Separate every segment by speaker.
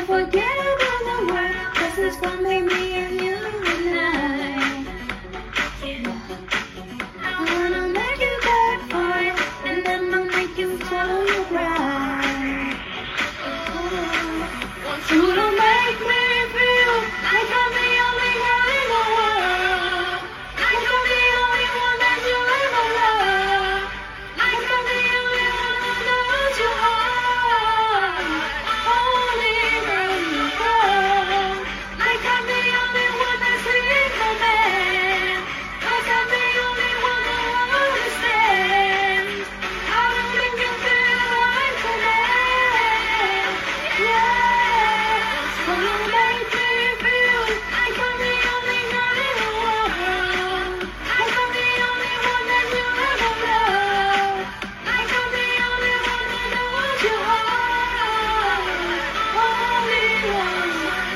Speaker 1: Unforgettable the world, this is for me and you and I. I wanna make you beg for it, and then I'll make you swallow your pride. Want you to make me feel like I'm the only girl in the world, like I'm the only one that you ever love, like I'm the only one who knows your heart, only girl in the world, like I'm the only one that's in command, like I'm the only one who understands how to make you feel like today. Yeah. So you make me feel like I'm the only girl in the world, like I'm the only one that you ever love, like I'm the only one who knows your heart, only one.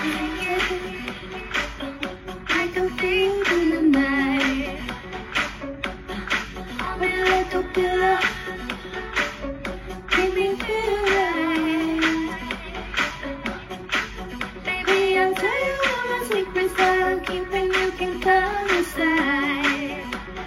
Speaker 1: I can feel in the night, with a little pillow, make me feel right. Baby, I'll tell you all my secrets that I'm keeping, you can come inside.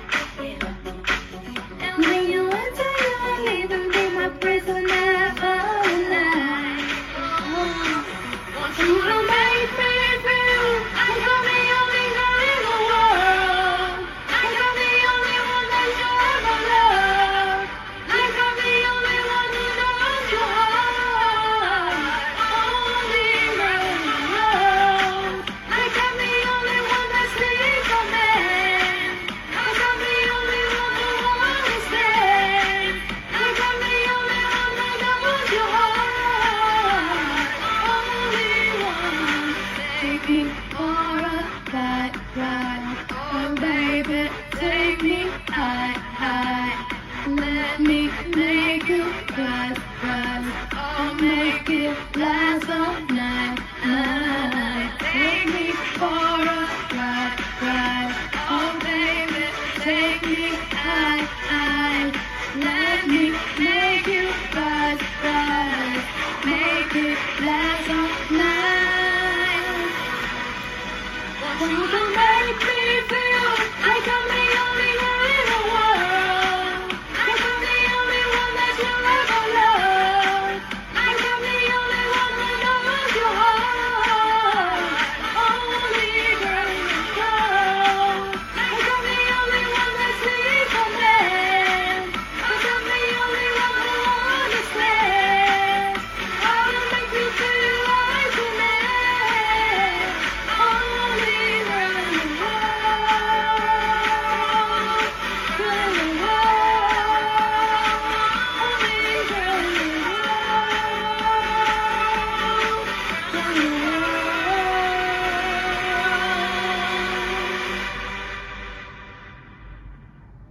Speaker 1: And when you enter, you will leave and be my prisoner for the night. Want you to make me feel like I'm the only girl in the world, like I'm the only one that you ever love, like I'm the only one who knows your heart, only girl in the world, like I'm the only one that's in command, like I'm the only one who understands, like I'm the only one that knows your heart, only one. Take me for a ride, oh baby, take me high. Let me make you rise, oh make it last all night. Take me for a ride, oh baby, take me high. Let me make you rise, make it last all night. Want you to make